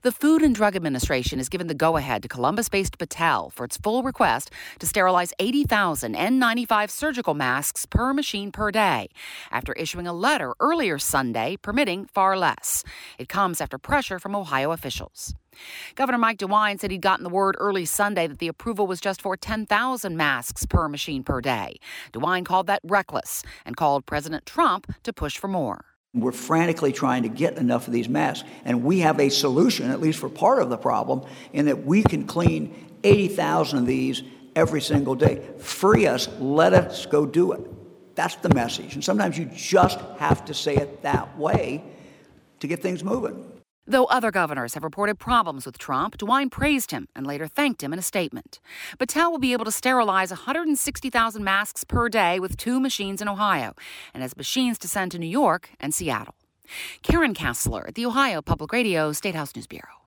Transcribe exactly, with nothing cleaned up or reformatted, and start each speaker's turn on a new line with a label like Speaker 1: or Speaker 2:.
Speaker 1: The Food and Drug Administration has given the go-ahead to Columbus-based Battelle for its full request to sterilize eighty thousand N ninety-five surgical masks per machine per day, after issuing a letter earlier Sunday permitting far less. It comes after pressure from Ohio officials. Governor Mike DeWine said he'd gotten the word early Sunday that the approval was just for ten thousand masks per machine per day. DeWine called that reckless and called President Trump to push for more.
Speaker 2: We're frantically trying to get enough of these masks, and we have a solution, at least for part of the problem, in that we can clean eighty thousand of these every single day. Free us, let us go do it. That's the message. And sometimes you just have to say it that way to get things moving.
Speaker 1: Though other governors have reported problems with Trump, DeWine praised him and later thanked him in a statement. Battelle will be able to sterilize one hundred sixty thousand masks per day with two machines in Ohio and has machines to send to New York and Seattle. Karen Kassler at the Ohio Public Radio State House News Bureau.